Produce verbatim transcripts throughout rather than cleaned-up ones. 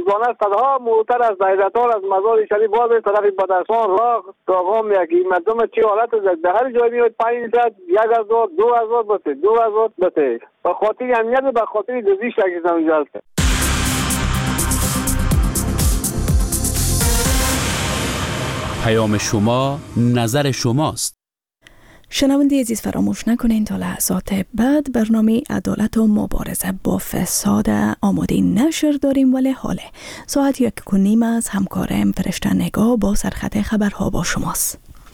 روزانه صدها موتر از دایره‌دار از مزار شریف باز به طرف بدخشان راه داغام یکی مردم چی حالت است در هر جایی میاد پنج صد یک هزار دو هزار بته دو هزار بته به خاطر امنیت به خاطر دزدی شکستم اینجا است. پیام شما نظر شماست. شنونده عزیز فراموش نکنین تا لحظات بعد برنامه عدالت و مبارزه با فساد آماده نشر داریم، ولی حاله ساعت یک و نیم از همکارم فرشته نگاه با سرخط خبرها با شماست.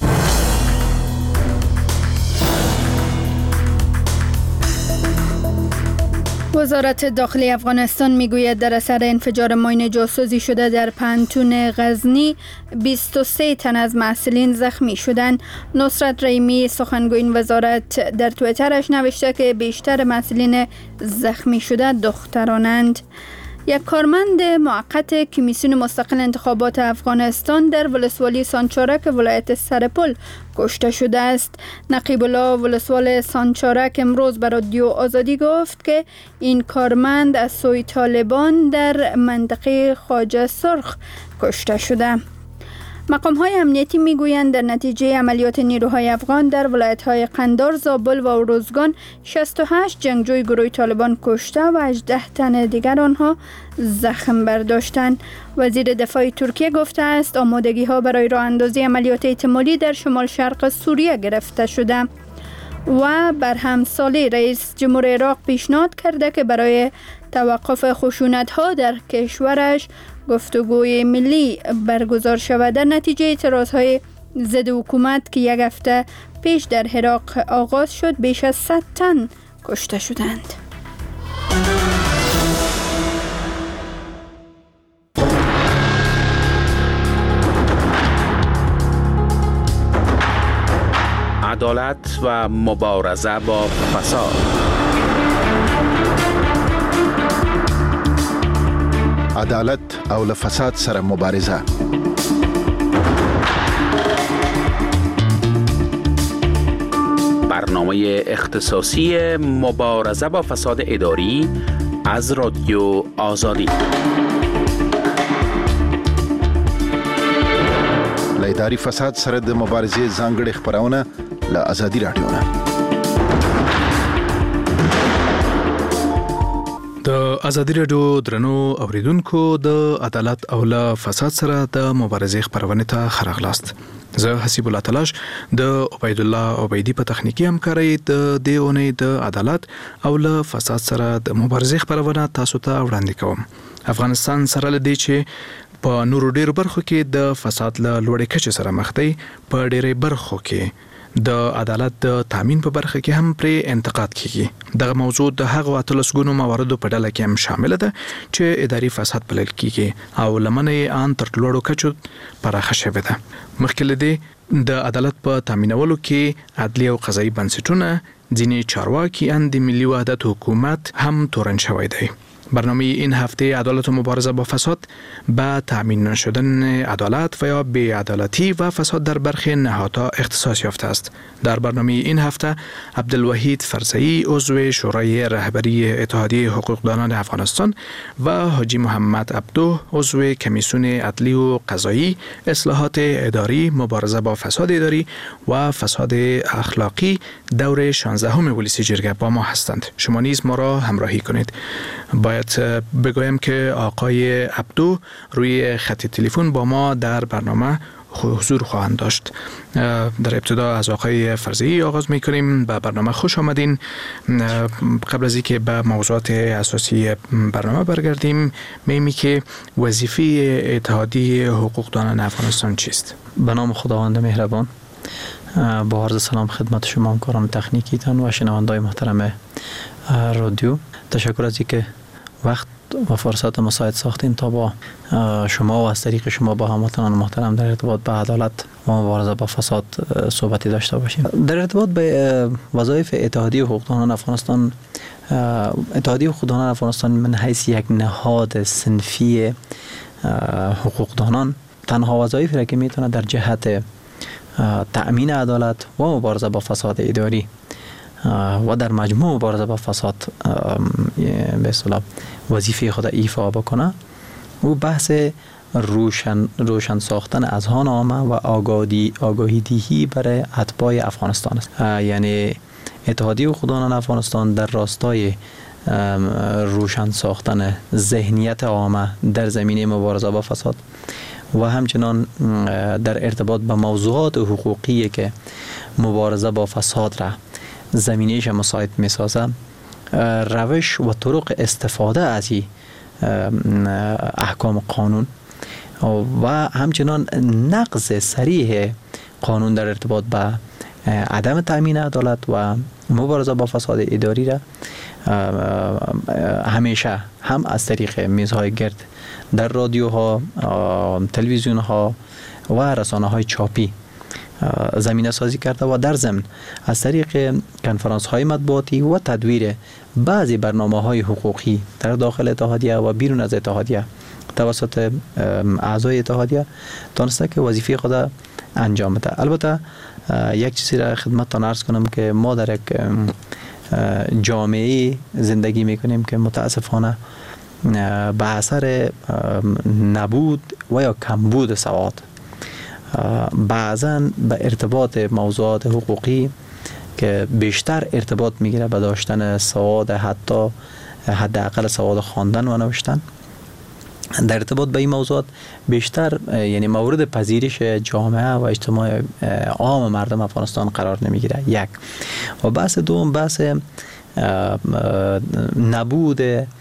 وزارت داخلی افغانستان میگوید در اثر انفجار ماین جاسوسی شده در پانتون غزنی بیست و سه تن از محصلین زخمی شدند. نصرت رحیمی سخنگوی این وزارت در توییترش نوشته که بیشتر محصلین زخمی شده دخترانند. یک کارمند موقت کمیسیون مستقل انتخابات افغانستان در ولسوالی سانچارک ولایت سرپل کشته شده است. نقیب الله ولسوال سانچارک امروز به رادیو آزادی گفت که این کارمند از سوی طالبان در منطقه خواجه سرخ کشته شده. مقام‌های امنیتی میگویند در نتیجه عملیات نیروهای افغان در ولایت‌های قندار، زابل و اروزگان شصت و هشت جنگجوی گروه طالبان کشته و هجده تن دیگر آنها زخم برداشتند. وزیر دفاع ترکیه گفته است آمادگی‌ها برای راه اندازی عملیات احتمالی در شمال شرق سوریه گرفته شده. و بر همسالی رئیس جمهور عراق پیشنهاد کرده که برای توقف خشونت‌ها در کشورش گفتگوی ملی برگزار شود. در نتیجه اعتراضهای ضد حکومت که یک هفته پیش در عراق آغاز شد، بیش از صد تن کشته شدند. عدالت و مبارزه با فساد. عدالت او له فساد سره مبارزه. برنامه اختصاصی مبارزه با فساد اداری از رادیو آزادی. له اداري فساد سره د مبارزې ځانګړي خبرونه له آزادي رادیو نه. د آزادي رادیو درنو اوریدونکو، د عدالت او له فساد سره د مبارزې خبرونه ته خراغلاست. زه حسیب الله تلاش د عبید الله عبیدی په تخنیکی همکارۍ د دې اونۍ د عدالت او له فساد سره د مبارزې خبرونه تاسو ته وړاندې کوم. افغانستان سره لدی چې په نورو ډیرو برخو کې د فساد له لوړې کچې سره مخ دی، په ډیرې برخو کې د عدالت د تامین په برخه کې هم پرې انتقاد کیږي. دغه موضوع د هغو اتلسګونو مواردو په ډله کې هم شامل ده چې اداري فساد بلل کیږي او لمنه یې ان تر لوړو کچو پراخه شوې ده. مخکې له دې د عدالت په تامینولو کې عدلي او قضایي بنسټونه، ځینې چارواکي ان د ملي وحدت حکومت هم تورن شوی دی. برنامه این هفته عدالت و مبارزه با فساد به تامین نشدن عدالت و یا بی‌عدالتی و فساد در برخی نهادها اختصاص یافته است. در برنامه این هفته عبدالوحید فرزئی عضو شورای رهبری اتحادیه حقوقدانان افغانستان و حاجی محمد عبدو عضو کمیسیون عدلی و قضایی اصلاحات اداری، مبارزه با فساد اداری و فساد اخلاقی دور شانزدهم ولسی جرگه با ما هستند. شما نیز ما را همراهی کنید. باید بگویم که آقای عبدو روی خط تلفن با ما در برنامه حضور خواهند داشت. در ابتدا از آقای فرزئی آغاز میکنیم. به برنامه خوش آمدین. قبل از اینکه به موضوعات اساسی برنامه برگردیم، می‌بینیم که وظیفه اتحادیه حقوقدانان افغانستان چیست؟ به نام خداوند مهربان، با عرض سلام خدمت شما همکاران تکنیکیتان و شنونده‌های محترم رادیو. تشکر از اینکه وقت و فرصت مساعد ساختیم تا با شما و از طریق شما با هموطنان محترم در ارتباط به عدالت و مبارزه با فساد صحبتی داشته باشیم. در ارتباط به وظایف اتحادیه حقوقدانان افغانستان، اتحادیه حقوقدانان افغانستان من حیث یک نهاد صنفی حقوقدانان تنها وظایفی را که میتونه در جهت تأمین عدالت و مبارزه با فساد اداری و در مجموع مبارزه با فساد به اصطلاح وظیفه خود ایفا بکنه او بحث روشن روشن ساختن اذهان عامه و آگاهی آگاهی دهی برای اتباع افغانستان است. یعنی اتحادیه خودداران افغانستان در راستای روشن ساختن ذهنیت عامه در زمینه مبارزه با فساد و همچنان در ارتباط با موضوعات حقوقی که مبارزه با فساد را زمینهش مساعد می‌سازه، روش و طرق استفاده از این احکام قانون و همچنان نقض صریح قانون در ارتباط با عدم تأمین عدالت و مبارزه با فساد اداری را همیشه هم از طریق میزهای گرد در رادیوها، تلویزیونها و رسانه‌های چاپی زمینه سازی کرده و در ضمن از طریق کنفرانس های مطبوعاتی و تدویر بعضی برنامه های حقوقی در داخل اتحادیه و بیرون از اتحادیه توسط اعضای اتحادیه تونسته که وظیفه خود انجام بده. البته یک چیزی را خدمتتان عرض کنم که ما در یک جامعه زندگی میکنیم که متاسفانه به اثر نبود و یا کمبود سواد بعضاً به ارتباط موضوعات حقوقی که بیشتر ارتباط میگیره به داشتن سواد، حتی حداقل سواد خواندن و نوشتن، در ارتباط به این موضوعات بیشتر یعنی مورد پذیرش جامعه و اجتماع عام مردم افغانستان قرار نمیگیره. یک و بحث دوم بحث نبود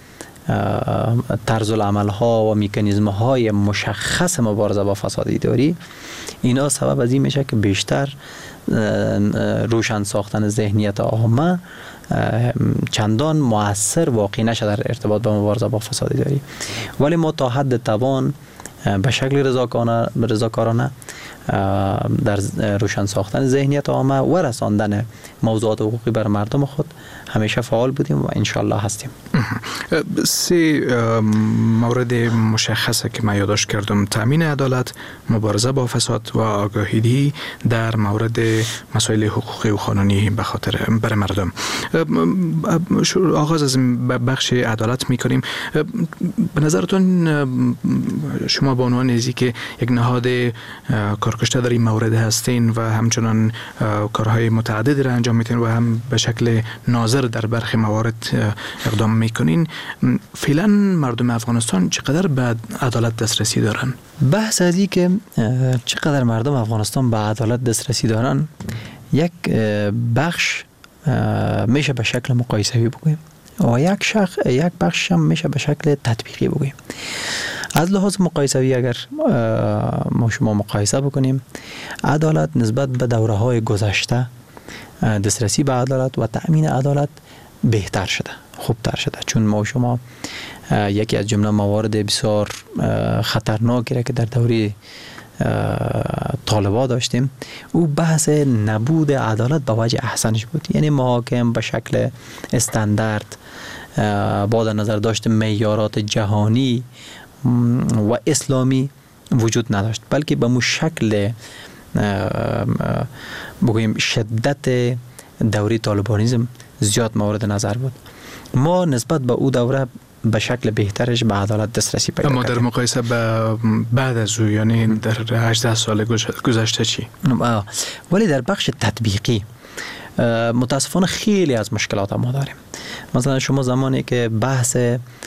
طرز العمل ها و مکانیزم های مشخص مبارزه با فساد اداری، اینا سبب از این میشه که بیشتر روشن ساختن ذهنیت عامه چندان مؤثر واقع نشه در ارتباط با مبارزه با فساد اداری. ولی ما تا حد توان به شکل رضاکارانه در روشن ساختن ذهنیت عامه و رساندن موضوعات حقوقی بر مردم خود همیشه فعال بودیم و انشالله هستیم. سه مورد مشخصه که من یادداشت کردم: تامین عدالت، مبارزه با فساد و آگاهی در مورد مسائل حقوقی و قانونی به خاطر بر مردم. آغاز از بخش عدالت میکنیم. به نظرتون شما به عنوان ازی که یک نهاد کارکشته در این مورد هستین و همچنان کارهای متعددی را انجام میتین و هم به شکل ناظر در برخی موارد اقدام میکنین، فعلا مردم افغانستان چقدر به عدالت دسترسی دارن؟ بحث از این که چقدر مردم افغانستان به عدالت دسترسی دارن یک بخش میشه به شکل مقایسوی بگویم و یک شخص یک بخش هم میشه به شکل تطبیقی بگویم. از لحاظ مقایسوی اگر ما شما مقایسه بکنیم، عدالت نسبت به دوره‌های گذشته دسترسی به عدالت و تأمین عدالت بهتر شده، خوبتر شده، چون ما شما یکی از جمله موارد بسیار خطرناکی را که در دوره طالبان داشتیم او بحث نبود عدالت به وجه احسنش بود. یعنی محاکم به شکل استاندارد با در نظر داشت معیارات جهانی و اسلامی وجود نداشت، بلکه به مو شکل بگوییم شدت دوره طالبانیزم زیاد مورد نظر بود. ما نسبت به او دوره به شکل بهترش به عدالت دسترسی پیدا کردیم. اما در مقایسه با بعد از او، یعنی در هجده سال گذشته چی؟ ولی در بخش تطبیقی متاسفانه خیلی از مشکلات ما داریم. مثلا شما زمانی که بحث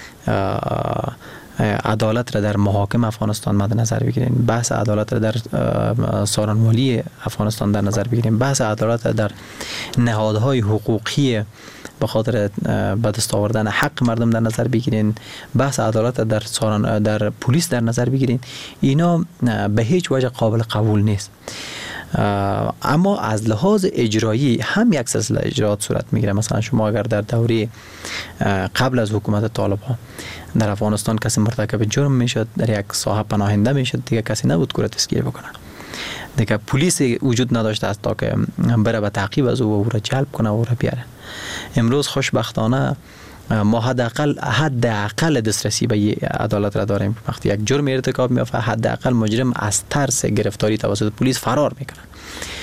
عدالت را در محاکم افغانستان مد نظر بگیریم، بحث عدالت را در سارنوالی افغانستان در نظر بگیریم، بحث عدالت را در نهادهای حقوقی به خاطر به دست آوردن حق مردم در نظر بگیرین، بحث عدالت در سارن در پلیس در نظر بگیرین، اینا به هیچ وجه قابل قبول نیست. اما از لحاظ اجرایی هم یک سلسله اجرات صورت میگیره. مثلا شما اگر در دوره قبل از حکومت طالبان در افغانستان کسی مرتکب جرم میشد، در یک ساحه پناهنده میشد، دیگه کسی نبود که دستگیر بکنه، دیگه پلیس وجود نداشته است تا که بره به تعقیب از او و او را جلب کنه و او را بیاره. امروز خوشبختانه ما حداقل حداقل دسترسی به عدالت را داریم. وقتی یک جرم ارتکاب میافته، حداقل مجرم از ترس گرفتاری توسط پلیس فرار میکنه.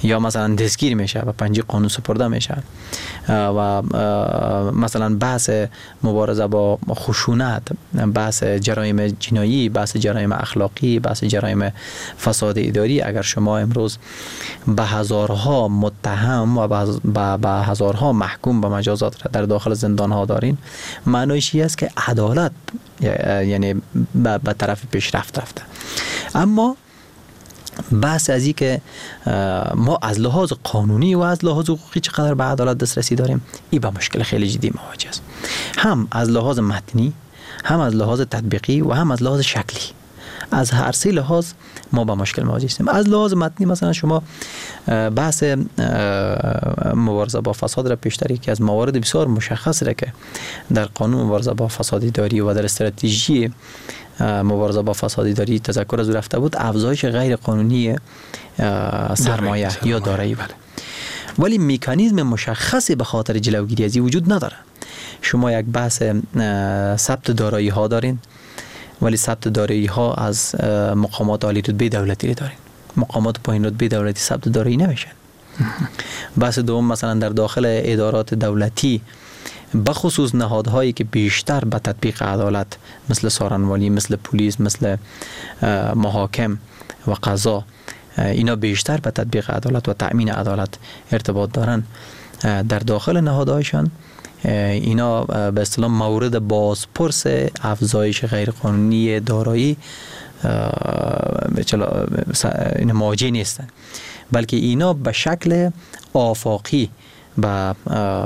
یا مثلا دستگیر میشه و پنجه قانون سپرده میشه و مثلا بحث مبارزه با خشونت، بحث جرایم جنایی، بحث جرایم اخلاقی، بحث جرایم فساد اداری، اگر شما امروز به هزارها متهم و به هزارها محکوم به مجازات در داخل زندان ها دارین، معنیش این است که عدالت یعنی به طرف پیشرفت رفته. اما بحث از این که ما از لحاظ قانونی و از لحاظ حقوقی چقدر به عدالت دسترسی داریم، این با مشکل خیلی جدی مواجه است، هم از لحاظ متنی، هم از لحاظ تطبیقی و هم از لحاظ شکلی. از هر سه لحاظ ما با مشکل مواجه هستیم. از لحاظ متنی مثلا شما بحث مبارزه با فساد را پیشتر، که از موارد بسیار مشخص را که در قانون مبارزه با فساد اداری و در استراتژی مبارزه با فساد اداری تذکر از رفته بود، افزایش غیر قانونی سرمایه یا دارایی بود. ولی مکانیزم مشخصی به خاطر جلوگیری از این وجود نداره. شما یک بحث ثبت دارایی ها دارین، ولی ثبت دارایی ها از مقامات عالی رتبه دولتی دارین. مقامات پایین رتبه دولتی ثبت دارایی نمیشن. بحث دوم مثلا در داخل ادارات دولتی بخصوص نهادهایی که بیشتر به تطبیق عدالت مثل سارنوالی، مثل پلیس، مثل محاکم و قضا، اینا بیشتر به تطبیق عدالت و تأمین عدالت ارتباط دارن، در داخل نهادهایشان اینا به اصطلاح مورد بازپرس افزایش غیرقانونی دارایی این مواجه نیستن، بلکه اینا به شکل آفاقی به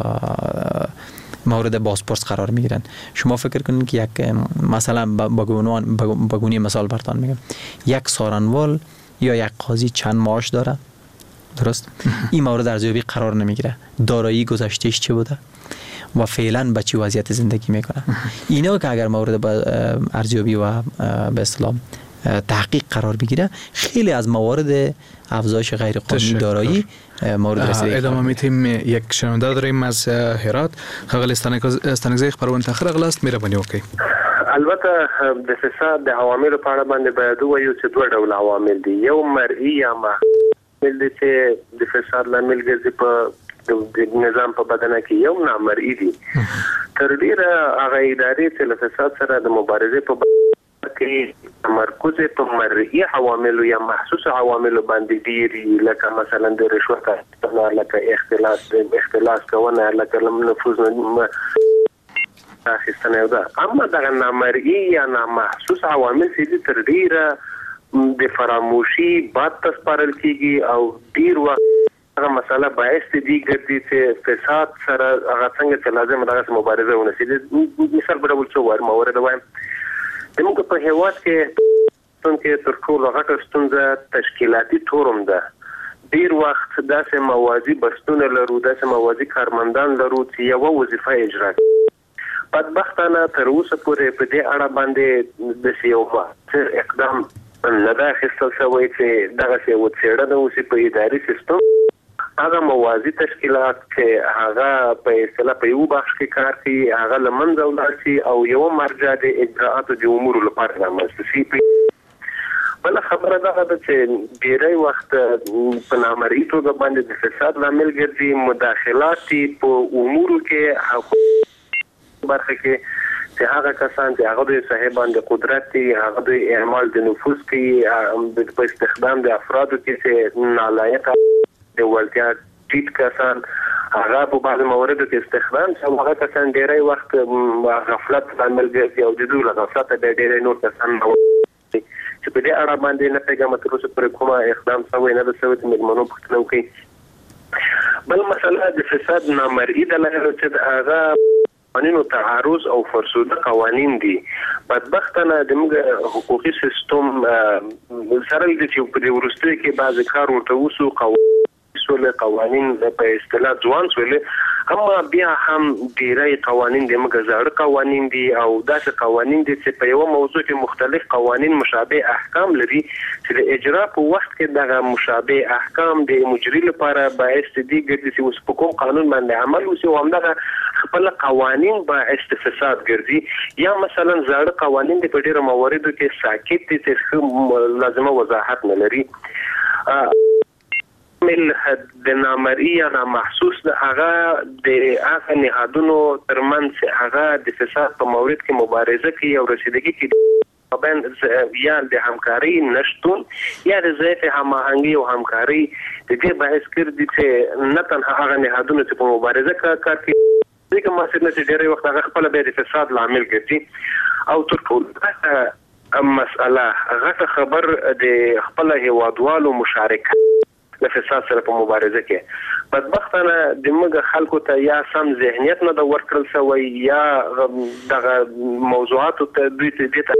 مورد بازپرس قرار میگیرن. شما فکر کنید که یک مثلا با گونه مثال براتون میگم، یک سارنوال یا یک قاضی چند معاش داره، درست؟ این مورد ارزیابی قرار نمیگیره. دارایی گذشتهش چه بوده و فعلا به چه وضعیت زندگی میکنه. اینا که اگر مورد ارزیابی و به اصطلاح تحقیق قرار بگیره، خیلی از موارد افزایش غیر قانونی دارایی مورد رسیدگی. ادامه میتیم. یک شنونده داریم از هرات. خغل استانگزی خبرون تاخیر اغلاست مهرباني وکړئ. البته د فساد د عوامل په اړه باندې باید وایو چې دوه ډول عوامل دي. یو مرئی یا عوامل دي چې د فساد لامل ګرځي په د نظام په بدنه کې، یو نامرئی دي. تر ډیره هغه ادارې چې له فساد سره د مبارزې په کې تمرکز په مرئی عوامل یا محسوس عوامل باندې دي، لکه مثلا د رشوت اخیستنه، لکه اختلاس اختلاس کوونه، لکه نفوذ اخیستنه ده. اما دغه نامرئی یا نامحسوس عوامل چې تر ډیره د فراموشي باد تسپارل کیږي او ډیر وخت هغه مسله باعث دي ګرځي چې فساد سره هغه څنګه چې لازم دغه مبارزه ونشي. مثال په ډول څه وایم مورد وایم موږ په هیواد کې څنګه تر ټولو غټه ستونزه تشکیلاتي تورم ده. ډیر وخت داسې موازی بستونه لرو، داسې موازی کارمندان لرو چې یو وظیفه اجرا کوي. بدبختانه تر اوسه پورې په دې اړه باندې د سیاست اقدام نه ده اخیستل شوی چې دغه څه وڅېړنه وشي په اداري سیستم. هغه موازی تشکیلات چې هغه په اصطلاح په یو بخش کې کار کوي، هغه له منځه ولاړ شي او یو مرجع د اجراءاتو د امورو لپاره رامنځته شي. بله خبره دغه ده چې ډېری وخت په نامرئي توګه باندې د فساد لامل ګرځي مداخلات په امورو کې برخه کې چې هغه کسان چې هغه د صاحبان د قدرت دي، هغه د اعمال د نفوذ کوي په استخدام د افرادو کې چې نالایق د ولتیا ټیټ کسان هغه په بعض مواردو کې استخدام شي. هغه کسان ډېری وخت غفلت لامل ګرځي او د دوی له غفلت د ډېری نور کسان چې په دې اړه باندې نه پیغام تر اوسه پورې کومه اقدام شوی نه ده شوی چې مېلمنو پوښتنه وکړي. بل مسله د فساد نامرئی دلایل چې هغه قوانینو تعارض او فرسوده قوانین دي. بدبختانه د موږ حقوقي سیستم سره د چې په دې ورستۍ کې بعض کار ورته وسو قوانین سول قوانین په اصطلاح ځوان سول، اما بیا هم ډیری قوانین د موږ زړه قوانین دي او داسې قوانین دي چې په یو موضوع کې مختلف قوانین مشابه احکام لري چې د اجرا په وخت کې دغه مشابه احکام د مجري لپاره باعث دي ګرځي چې اوس په کوم قانون باندې عمل وشي او همدغه خپل قوانین باعث فساد ګرځي. یا مثلا زړه قوانین د په ډیرو مواردو کې ساکت دي چې لازمه وضاحت نه لري. عوامل د نامرئی یا نامحسوس هغه د هغه نهادونو ترمنځ هغه د فساد په مورد کې مبارزه کوي او رسیدګي کوي بین یا د همکاري نشټون یا د ضعیف هماهنګي او همکاري د دې باعث کړي چې نه تنها هغه نهادونه چې په مبارزه کار کوي ځکه ما څنګه چې ډېر وخت هغه خپل به د فساد لامل ګرځي او تر ټولو مسأله هغه خبر د خپل هیوادوالو مشارکت د فساد سره په مبارزه کې بدبختانه د موږ خلکو ته یا سم ذهنیت نه د ورکړل شوی یا دغه موضوعات ته دوی ته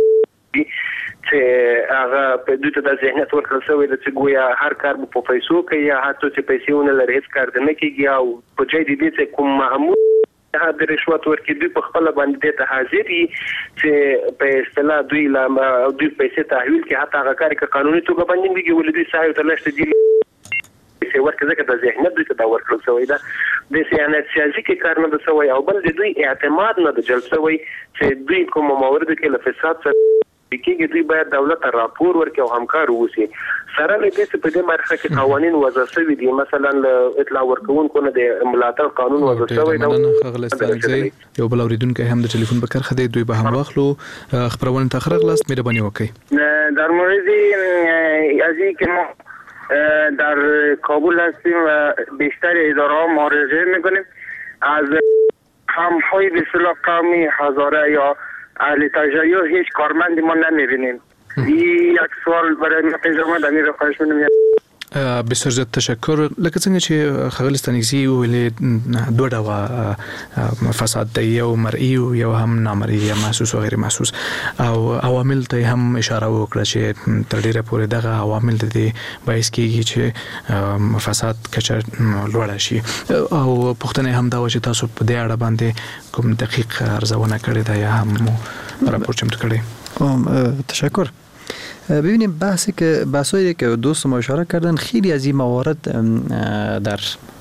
چې هغه په دوی ته د ذهنیت ورکړل شوی چې ګویا هر کار په پیسو کې یا هڅه چې پیسې ونه لري هیڅ کار نه کیږي او په ځای دې چې کوم معمول د رشوت ورکې دوی په خپل باندې ته حاضر دي چې په اصطلاح دوی لا دوی پیسې تحویل کې حتی هغه کار کې قانوني توګه باندې ویږي ولې دوی سایه ته لشت دي چې ورکه ځکه د ذهنیت دوی ته دا ورکړل شوی دا د سیاست سیاسي کې کار نه شوی او بل د دوی اعتماد نه د جلب شوی چې دوی کوم موارد کې له فساد سره کېږي دوی باید دولت ته راپور ورکړي او همکار ووسي سره له دې چې په دې مرحله کې قوانين وضع شوي دي مثلا اطلاع ورکوونکو نه د ملاتړ قانون وضع شوی دی یو بل اوریدونکو هم د ټلیفون په کرخه دی دوی به هم واخلو خبرونه ته خرغ لاست مهرباني وکړئ در مورد از این که ما در کابل هستیم و بیشتر اداره ها مراجعه میکنیم از همهای به اصطلاح قومی هزاره یا اهل تجربه هیچ کارمندی ما نمیبینیم. این یک سوال برای ما پیش آمد امیر رو خواهش می‌کنم. بسیار زیات تشکر. لکه څنګه چې خغل ستانګزي ویلې دوه ډول فساد دی یو مرئی او یو هم نامرئی یا محسوس او غیر محسوس او عوامل ته هم اشاره وکړه چې تر ډیره پورې دغه عوامل د دې باعث کیږي چې فساد کچر لوړ شي او پښتنه هم دا و چې تاسو په دې اړه باندې کوم دقیق ارزونه کړې ده یا هم راپور چمتو کړی؟ تشکر. ببینیم بحثی که بحثایی که دوست ما اشاره کردن خیلی از این موارد در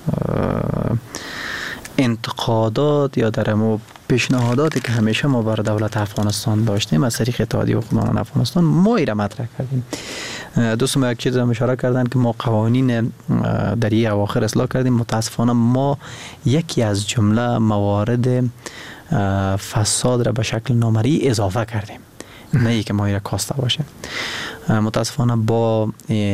انتقادات یا در مو پیشنهاداتی که همیشه ما بر دولت افغانستان داشتیم از طریق اتحادیه حکمران افغانستان ما ایره مطرح کردیم. دوست ما یک چیز هم اشاره کردن که ما قوانین در این اواخر اصلاح کردیم. متاسفانه ما یکی از جمله موارد فساد را به شکل نامرئی اضافه کردیم، نه ای که ما ایره کاسته باشه. متاسفانه با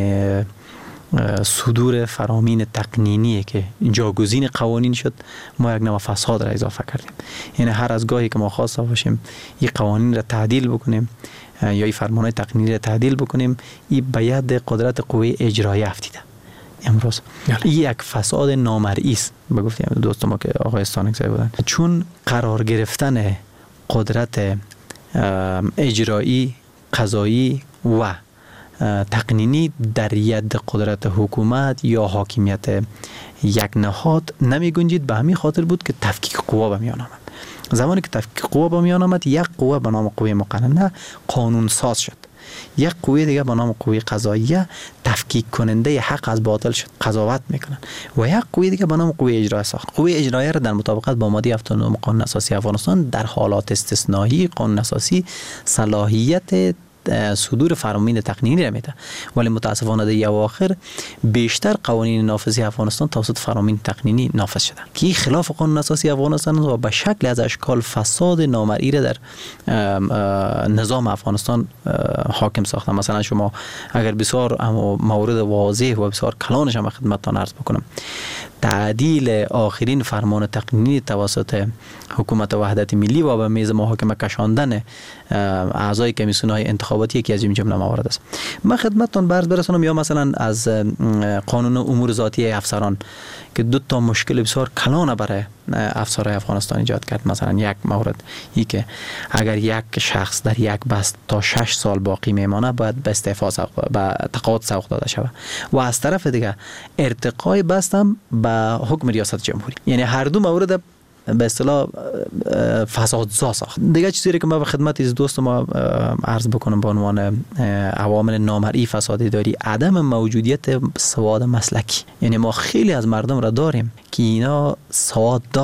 صدور فرامین تقنینی که جاگزین قوانین شد ما یک نوع فساد را اضافه کردیم. یعنی هر از گاهی که ما خواسته باشیم این قوانین را تعدیل بکنیم یا این فرمانهای تقنینی را تعدیل بکنیم این به ید قدرت قوه اجرایی افتیده. امروز این یک فساد نامرئی است. به گفتیم دوست ما که آقای استانکزی بودن، چون قرار گرفتن قدرت اجرایی، قضایی و تقنینی در ید قدرت حکومت یا حاکمیت یک نهاد نمی گنجید. به همین خاطر بود که تفکیک قوا به میان آمد. زمانی که تفکیک قوا به میان آمد یک قوه به نام قوه مقننه قانون ساز شد، یک قوه دیگه به نام قوه قضاییه تفکیک کننده حق از باطل شد، قضاوت میکنن، و یک قوه دیگه به نام قوه اجرایی ساخت. قوه اجرایی را در مطابقت با ماده هفتاد و نه قانون اساسی افغانستان در حالات استثنایی قانون اساسی صلاحیت صدور فرامین تقنینی را میده، ولی متاسفانه در اواخر بیشتر قوانین نافذی افغانستان توسط فرامین تقنینی نافذ شده که خلاف قانون اساسی افغانستان و به شکل از اشکال فساد نامرئی را در نظام افغانستان حاکم ساخته. مثلا شما اگر بسیار مورد واضح و بسیار کلانش هم خدمتتان عرض بکنم، تعدیل آخرین فرمان تقنینی توسط حکومت وحدت ملی و به میز محاکمه کشاندن اعضای کمیسیون‌های انتخاباتی یکی از این جمله موارد است. من خدمتتون برز برسانم یا مثلا از قانون امور ذاتی افسران که دو تا مشکل بسیار کلان برای افسرهای افغانستان ایجاد کرد. مثلا یک مورد ای که اگر یک شخص در یک بست تا شش سال باقی میمانه باید به استعفا به تقاعد سوق داده شود و از طرف دیگه ارتقای بست هم به حکم ریاست جمهوری. یعنی هر دو مورد به اصطلاح فسادزا ساخت. دیگه چیزی که ما به خدمت از دوست ما عرض بکنم به عنوان عوامل نامرئی فساد اداری، عدم موجودیت سواد مسلکی. یعنی ما خیلی از مردم را داریم که اینا سواد دارن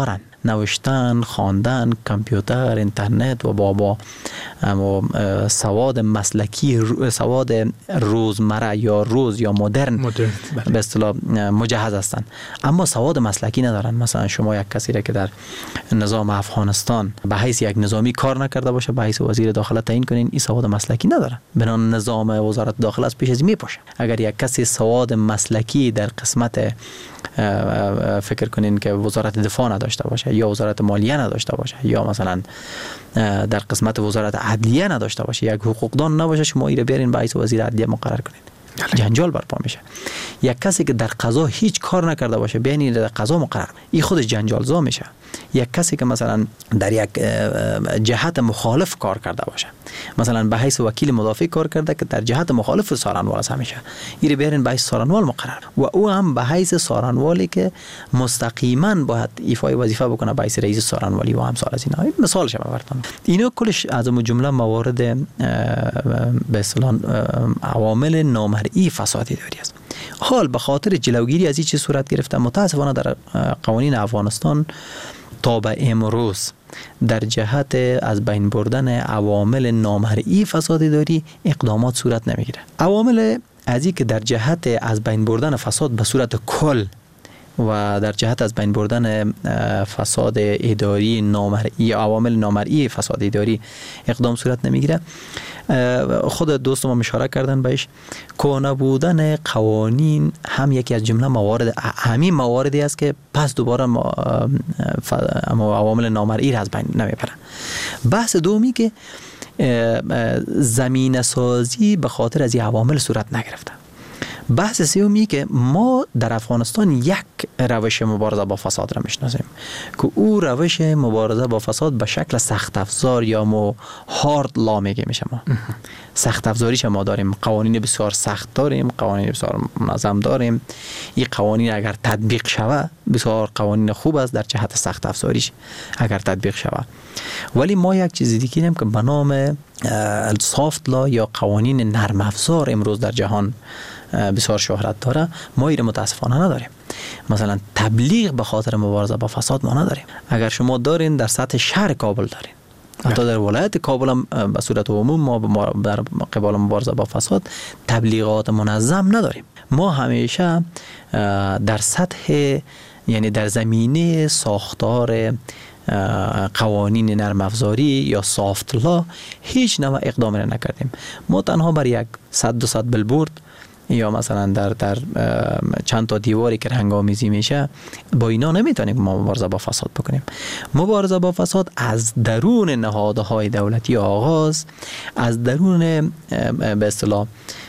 نوشتن، خواندن، کامپیوتر، اینترنت و بابا اما سواد مسلکی، سواد روزمره یا روز یا مدرن به اصطلاح مجهز هستند، اما سواد مسلکی ندارن. مثلا شما یک کسی را که در نظام افغانستان به حیث یک نظامی کار نکرده باشه، به حیث وزیر داخله تعیین کنین، این سواد مسلکی نداره. بنابراین نظام وزارت داخله از پیش از میپاشه. اگر یک کسی سواد مسلکی در قسمت فکر کنین که وزارت دفاع نداشته باشه یا وزارت مالیه نداشته باشه یا مثلا در قسمت وزارت عدلیه نداشته باشه، یک حقوقدان نباشه، شما ایره بیارین به حیث وزیر عدلیه مقرر کنین، جنجال برپا میشه. یک کسی که در قضا هیچ کار نکرده باشه بیاین در قضا مقرر، این خودش جنجال زا میشه. یک کسی که مثلا در یک جهت مخالف کار کرده باشه، مثلا به حیث وکیل مدافع کار کرده که در جهت مخالف سارنوال است، همیشه ایره بیارین به حیث سارنوال مقرر و او هم به حیث سارنوالی که مستقیما باید ایفای وظیفه بکنه به حیث رئیس سارنوالی و همسال از اینا. مثال شما براتون اینا کلش از جمله موارد به اصطلاح عوامل نامرئی فساد اداری است. حال به خاطر جلوگیری از این چیز صورت گرفته، متاسفانه در قوانین افغانستان تا به امروز در جهت از بین بردن عوامل نامرئی فساد اداری اقدامات صورت نمیگیره. عوامل از این که در جهت از بین بردن فساد به صورت کل و در جهت از بین بردن فساد اداری نامرئی، عوامل نامرئی فساد اداری اقدام صورت نمیگیره. خود دوست ما اشاره کردن بهش، کهنه بودن قوانین هم یکی از جمله موارد، همین مواردی است که پس دوباره عوامل نامرئی را از بین نمیبره. بحث دومی که زمینه سازی به خاطر از این عوامل صورت نگرفته. بحث سومی که ما در افغانستان یک روش مبارزه با فساد را میشناسیم که او روش مبارزه با فساد به شکل سخت افزار یا مو هارد لا میگه میشه. ما سخت افزاریش ما داریم، قوانین بسیار سخت داریم، قوانین بسیار منظم داریم. این قوانین اگر تطبیق شود بسیار قوانین خوب است در جهت سخت افزاریش اگر تطبیق شود. ولی ما یک چیز دیگه داریم که به نام سافت لا یا قوانین نرم افزار امروز در جهان بسیار شهرت داره، ما ایره متاسفانه نداریم. مثلا تبلیغ به خاطر مبارزه با فساد ما نداریم. اگر شما دارین در سطح شهر کابل دارین، حتی در ولایت کابل هم به صورت عموم ما در قبال مبارزه با فساد تبلیغات منظم نداریم. ما همیشه در سطح، یعنی در زمینه ساختار قوانین نرم افزاری یا سافت لا هیچ نوع اقدام را نکردیم. ما تنها بر یک صد دو صد بلبورد یا مثلا در در چند تا دیواری که رنگ‌آمیزی میشه، با اینا نمیتونیم ما مبارزه با فساد بکنیم. مبارزه با فساد از درون نهادهای دولتی آغاز، از درون به اصطلاح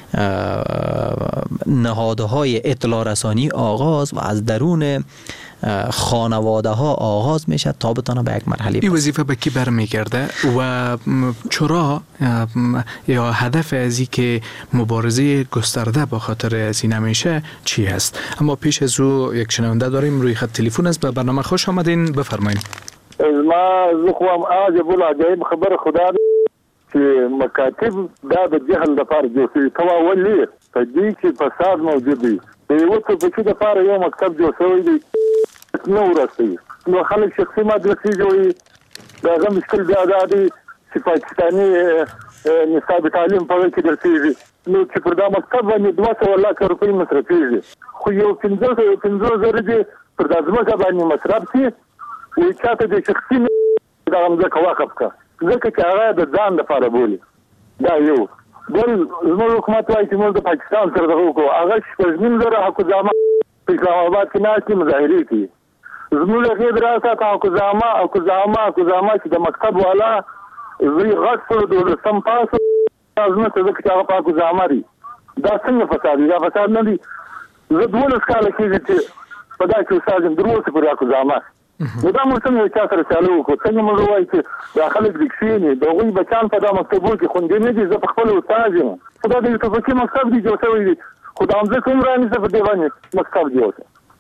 نهادهای اطلاع رسانی آغاز و از درون خانواده ها آغاز میشه تا بتونه به یک مرحله. این وظیفه به کی برمیگرده و چرا یا هدف از این که مبارزه گسترده با خاطر از این نمیشه چی هست؟ اما پیش از او یک شنونده داریم روی خط تلفن است. به برنامه خوش آمدین، بفرمایید. ما زخوام آج بول عجایب خبر خدا چې مکاتب دا د جهل لپاره جوړ شوي ته ولې په دې کې فساد موجود دی. د یو څه په چې لپاره یو مکتب جوړ شوی دی نو ورسوي، نو خلک شخصي مدرسې جوړوي. د هغه مشکل بیا دا دی چې پاکستاني نصاب تعلیم په کې درسېږي، نو چې پر دا مکتب باندې دوه سوه لکه روپۍ مصرفېږي، خو یو پنځه پنځه زره دې پر دا ځمکه باندې مصرف شي، وایي چاته د شخصي دغه ځمکه وقف کړه ځکه چې هغه د ځان لپاره بولي. دا یو بل زموږ حکومت وایي چې موږ د پاکستان سره دغه وکړو، هغه شپږ نیم زره حقوقزامه په اسلام آباد کې ناستې مظاهرې کوي. زموږ هغې دراسات حقوقزامه حقوقزامه حقوقزامه چې د مکتب والا زوی غټ شو دولسم پاس ځمکه ځکه چې هغه په حقوقزامه دي. دا څنګه فساد دی؟ دا فساد نه دی. زه دولس کاله کېږي چې په دا کې استاد یم، تر اوسه پورې حقوقزامه. نو دا موږ څنګه چا سره چالو وکړو؟ څنګه موږ ووایو چې دا خلک دې کښېني، د هغوی بچیان په دا مکتبونو کې خوندي نه دي. زه په خپله استاد یم، خو دا د یو ټوپکي مکتب دی جوړ شوی دی، خو دا همځکه هم رانیسه په دې باندې مکتب جوړ شو.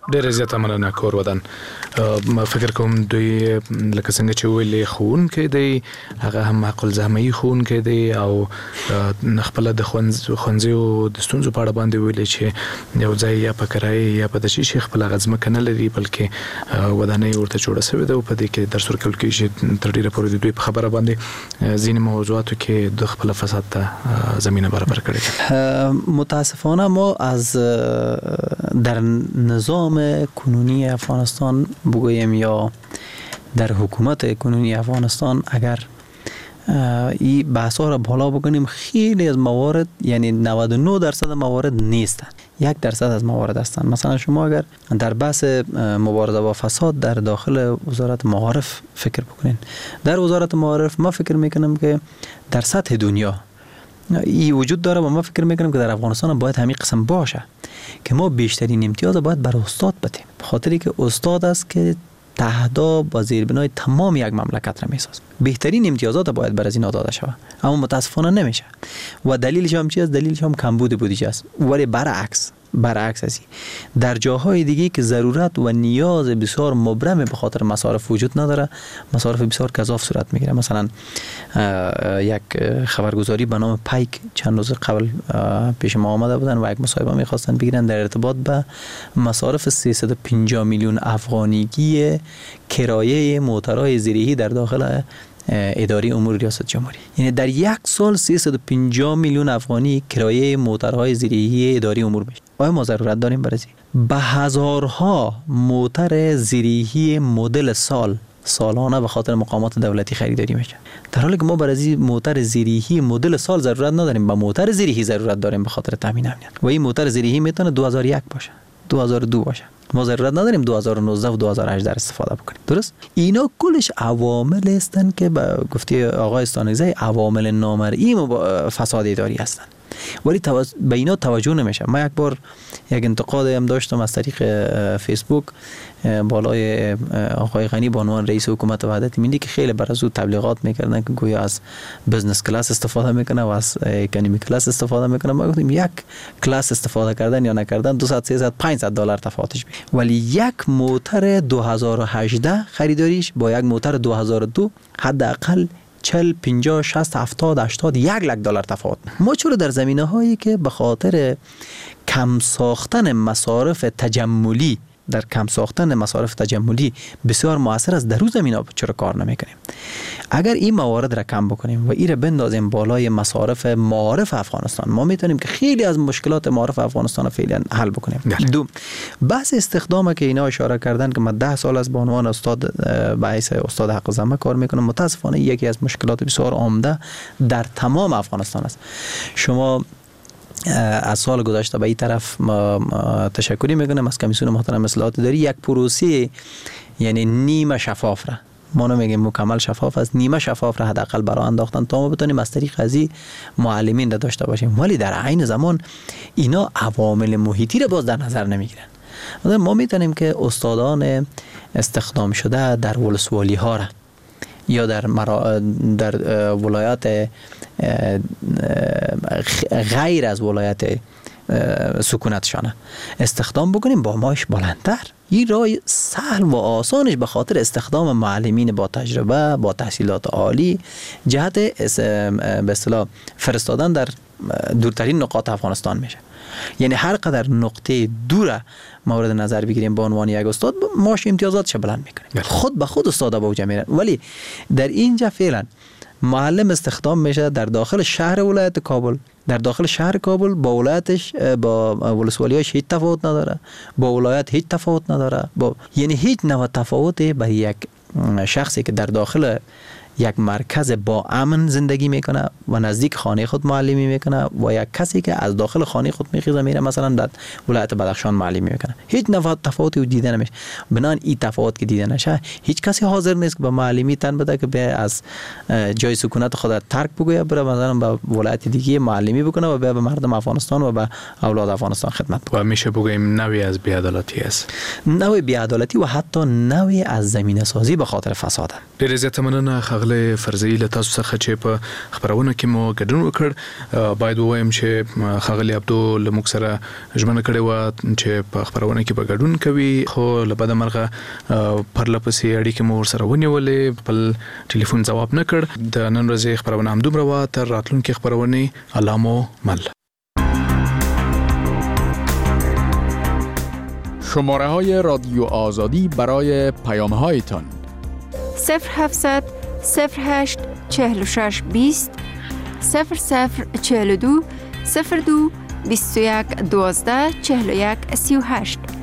ډېر زیات مننه کور ودان. ما فکر کوم دوی لکه څنګه چې ویلې خون کې دی هغه هم معقول زحمي خون کې دی او خپل د خونځي او د ستونزو په اړه باندې ویلې چې یو ځای یا په کرای یا په د شي شیخ خپل غزمه کنه لري بلکې ودانۍ ورته جوړه شوې ده او په دې کې درس ورکول کېږي تر ډیره پورې د دوی په خبره باندې ځینې موضوعاتو کې د خپل فساد ته زمينه برابر کړې ده. متاسفانه ما از در نظام کنونی افغانستان بگوییم یا در حکومت کنونی افغانستان اگر این بحثا را بالا بکنیم خیلی از موارد یعنی نود و نه درصد موارد نیستن، یک درصد از موارد هستند. مثلا شما اگر در بحث مبارزه با فساد در داخل وزارت معارف فکر بکنین، در وزارت معارف ما فکر میکنم که در سطح دنیا این وجود داره و ما فکر میکنم که در افغانستان باید همین قسم باشه که ما بیشترین امتیاز باید بر استاد بدیم، بخاطری که استاد است که تهدا با زیربنای تمام یک مملکت را میسازه. بهترین امتیازات باید بر از اینا داده شود اما متاسفانه نمیشه و دلیلش هم چی است؟ دلیلش هم کمبود بودجه است. ولی برعکس برعکس است در جاهای دیگه که ضرورت و نیاز بسیار مبرم به خاطر مصارف وجود نداره، مصارف بسیار گزاف صورت میگیره. مثلا یک خبرگزاری به نام پایک چند روز قبل پیش ما آمده بودن و یک مصاحبه میخواستن بگیرن در ارتباط به مصارف سیصد و پنجاه میلیون افغانیگی کرایه موترهای زیرهی در داخل اداره امور ریاست جمهوری. یعنی در یک سال سیصد و پنجاه میلیون افغانی کرایه موترهای زیرهی اداره امور میشه. آیا ما ضرورت داریم برای به هزارها موتر زیرهی مدل سال سالانه به خاطر مقامات دولتی خریداری میشه، در حالی که ما برای موتر زیرهی مدل سال ضرورت نداریم، با موتر زیرهی ضرورت داریم به خاطر تامین امنیت. و این موتر زیرهی میتونه دو هزار و یک باشه، دو هزار و دو باشه. ما ضرورت نداریم دو هزار و نوزده و دو هزار و هجده استفاده بکنیم. درست؟ اینا کلش عوامل هستند که به گفته آقای استانگزی عوامل نامرئی فساد اداری هستند. ولی توز... به اینا توجه نمیشه. ما یک بار یک انتقاد هم داشتم از طریق فیسبوک بالای آقای غنی به عنوان رئیس حکومت وحدت ملی که خیلی بر از او تبلیغات میکردن که گویا از بزنس کلاس استفاده میکنه و از اکانومی کلاس استفاده میکنه. ما گفتیم یک کلاس استفاده کردن یا نکردن دویست سیصد پانصد دلار تفاوتش بید. ولی یک موتر دو هزار و هجده خریداریش با یک موتر دو هزار و دو حداقل چهل پنجاه شصت هفتاد هشتاد یک لک دلار تفاوت. ما چرا در زمینه هایی که به خاطر کم ساختن مصارف تجملی در کم ساختن مصارف تجملی بسیار موثر است، در روز زمینه چرا کار نمیکنیم؟ اگر این موارد را کم بکنیم و این را بندازیم بالای مصارف معارف افغانستان، ما میتونیم که خیلی از مشکلات معارف افغانستان فعلا حل بکنیم. دو بحث استخدام که اینا اشاره کردن که من ده سال از به عنوان استاد به حیث استاد حق زحمه کار میکنم، متاسفانه یکی از مشکلات بسیار عمده در تمام افغانستان است. شما از سال گذشته به این طرف ما تشکری میکنم از کمیسیون محترم اصلاحات اداری، یک پروسه یعنی نیمه شفاف را، ما نمیگیم مکمل شفاف است، نیمه شفاف را حداقل برای انداختن تا ما بتونیم از طریق ازی معلمین را داشته باشیم. ولی در عین زمان اینا عوامل محیطی را باز در نظر نمیگیرن. ما میتونیم که استادان استخدام شده در ولسوالی ها را یا در مرا... در ولایات غیر از ولایت سکونتشانه استخدام بکنیم با معاش بلندتر. این راه سهل و آسانش به خاطر استخدام معلمین با تجربه با تحصیلات عالی جهت به اصطلاح فرستادن در دورترین نقاط افغانستان میشه. یعنی هر قدر نقطه دور مورد نظر بگیریم به عنوان یک استاد معاش امتیازاتش بلند میکنیم، خود به خود استادا به اوج میرن. ولی در اینجا فعلا معلم استخدام میشه در داخل شهر ولایت کابل، در داخل شهر کابل با ولایتش با ولسوالیاش هیچ تفاوت نداره، با ولایت هیچ تفاوت نداره، با یعنی هیچ نوع تفاوتی برای یک شخصی که در داخل یک مرکز با امن زندگی میکنه و نزدیک خانه خود معلمی میکنه و یک کسی که از داخل خانه خود میخیزه میره مثلا در ولایت بدخشان معلمی میکنه، هیچ نوع تفاوتی دیده نمیشه. بنان این تفاوت که دیده نشه هیچ کسی حاضر نیست که به معلمی تن بده که به از جای سکونت خود ترک بگوید بره مثلا به ولایت دیگه معلمی بکنه و به مردم افغانستان و به اولاد افغانستان خدمت بکنه. و میشه بگیم نوعی از بی‌عدالتی است، نوع بی‌عدالتی و حتی نوعی از زمینه سازی به خاطر فساد. ډېر زیات مننه خغله فرضي له تاسو څخه چې په خبرونه کې مو ګډون وکړ باید وایم چې خغله عبدو لمک سره ژمنه کړې و چې په خبرونه کې به ګډون کوي خو لبد مرغه پر لپسې اړیکې مو سره ونیولې خپل ټلیفون جواب نه کړ د نن ورځې خبرونه هم دومره وا تر راتلونکي خبرونه علامو مل. شماره های رادیو آزادی برای پیام هایتان صفر هفتصد صفر هشت چهل و شش بیست صفر صفر چهل و دو صفر دو بیست و یک دوازده چهل و یک سی و هشت.